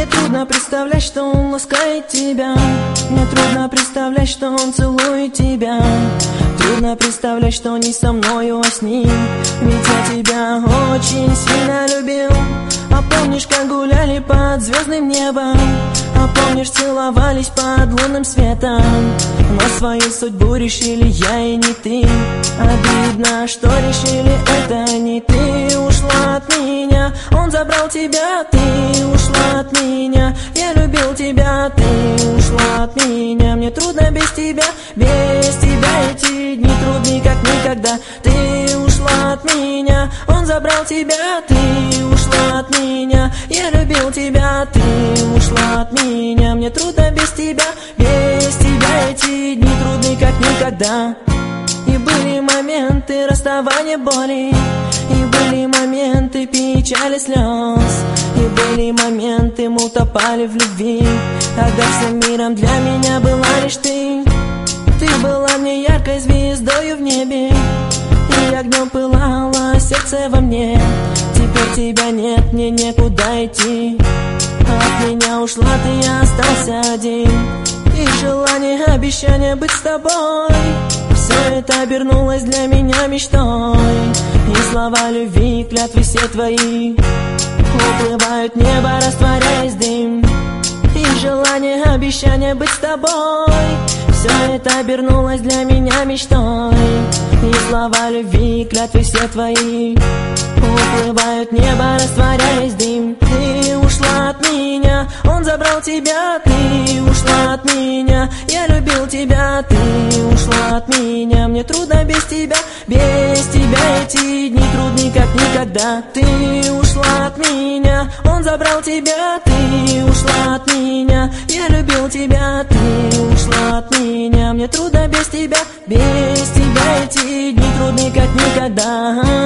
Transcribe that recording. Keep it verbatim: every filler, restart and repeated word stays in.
Мне трудно представлять, что он ласкает тебя. Мне трудно представлять, что он целует тебя. Трудно представлять, что не со мною, а с ним. Ведь я тебя очень сильно любил. А помнишь, как гуляли под звездным небом? А помнишь, целовались под лунным светом? Но свою судьбу решили я и не ты. Обидно, что решили это не ты. Ушла от меня, он забрал тебя. Ты ушла от меня, я любил тебя. Ты ушла от меня, мне трудно без тебя. Без тебя эти дни трудны, как никогда. Ты ушла от меня, он забрал тебя. Ты ушла от меня, я любил тебя. Ты ушла от меня, мне трудно без тебя. Без тебя эти дни трудны, как никогда. И были моменты расставания боли, и были моменты печали, слез, и были моменты, мы утопали в любви, когда всем миром для меня была лишь ты. Ты была мне яркой звездою в небе, и огнем пылало сердце во мне. Теперь тебя нет, мне некуда идти. От меня ушла ты, я остался один. И желание, обещание быть с тобой, все это обернулось для меня мечтой. И слова любви, клятвы все твои уплывают в небо, растворяясь в дым. И желание, обещание быть с тобой, все это обернулось для меня мечтой. И слова любви, клятвы все твои уплывают в небо, растворяясь в дым. Ты ушла от меня, он забрал тебя. Ты ушла от меня, я любил тебя. Ты ушла от меня, мне трудно без тебя. Без тебя эти дни трудны, как никогда. Ты ушла от меня, он забрал тебя. Ты ушла от меня, я любил тебя. Ты ушла от меня, мне трудно без тебя. Без тебя эти дни трудны, как никогда.